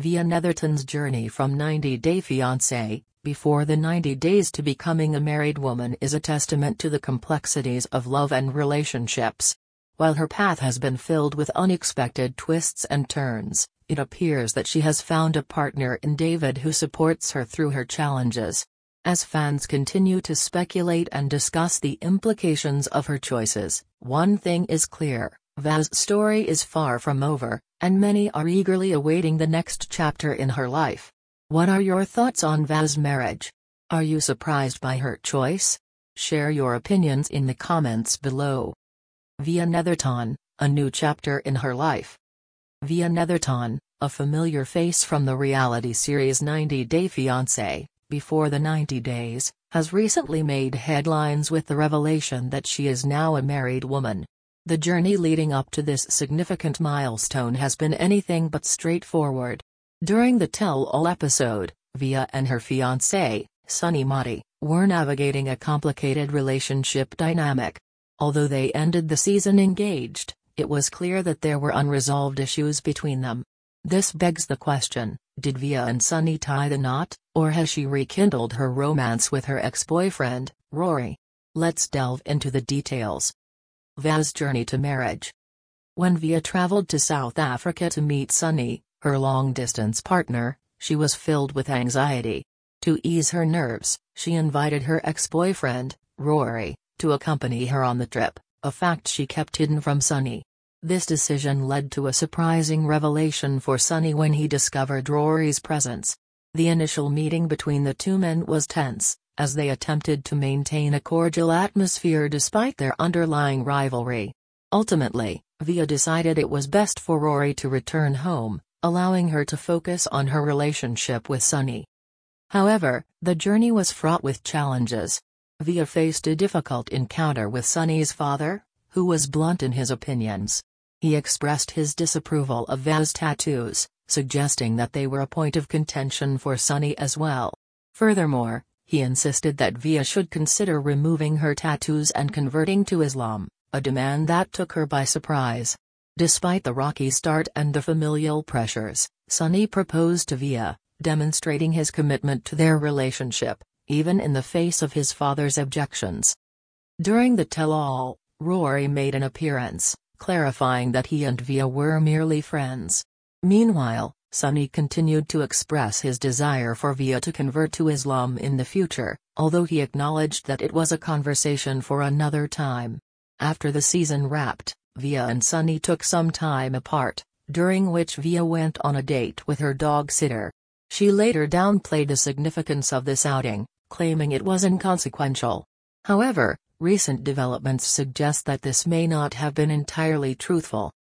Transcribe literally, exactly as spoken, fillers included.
Via Netherton's journey from ninety day fiancé, before the ninety days to becoming a married woman is a testament to the complexities of love and relationships. While her path has been filled with unexpected twists and turns, it appears that she has found a partner in David who supports her through her challenges. As fans continue to speculate and discuss the implications of her choices, one thing is clear: Va's story is far from over, and many are eagerly awaiting the next chapter in her life. What are your thoughts on Va's marriage? Are you surprised by her choice? Share your opinions in the comments below. Via Netherton, a new chapter in her life. Via Netherton, a familiar face from the reality series ninety day fiancé, Before the ninety days, has recently made headlines with the revelation that she is now a married woman. The journey leading up to this significant milestone has been anything but straightforward. During the tell-all episode, Via and her fiancé, Sunny Motti, were navigating a complicated relationship dynamic. Although they ended the season engaged, it was clear that there were unresolved issues between them. This begs the question: did Via and Sunny tie the knot, or has she rekindled her romance with her ex-boyfriend, Rory? Let's delve into the details. Va's journey to marriage. When Via traveled to South Africa to meet Sunny, her long-distance partner, she was filled with anxiety. To ease her nerves, she invited her ex-boyfriend, Rory, to accompany her on the trip, a fact she kept hidden from Sunny. This decision led to a surprising revelation for Sunny when he discovered Rory's presence. The initial meeting between the two men was tense, as they attempted to maintain a cordial atmosphere despite their underlying rivalry. Ultimately, Via decided it was best for Rory to return home, allowing her to focus on her relationship with Sunny. However, the journey was fraught with challenges. Via faced a difficult encounter with Sunny's father, who was blunt in his opinions. He expressed his disapproval of Va's tattoos, suggesting that they were a point of contention for Sunny as well. Furthermore, he insisted that Via should consider removing her tattoos and converting to Islam, a demand that took her by surprise. Despite the rocky start and the familial pressures, Sunny proposed to Via, demonstrating his commitment to their relationship, even in the face of his father's objections. During the tell-all, Rory made an appearance, clarifying that he and Via were merely friends. Meanwhile, Sunny continued to express his desire for Via to convert to Islam in the future, although he acknowledged that it was a conversation for another time. After the season wrapped, Via and Sunny took some time apart, during which Via went on a date with her dog sitter. She later downplayed the significance of this outing, claiming it was inconsequential. However, recent developments suggest that this may not have been entirely truthful.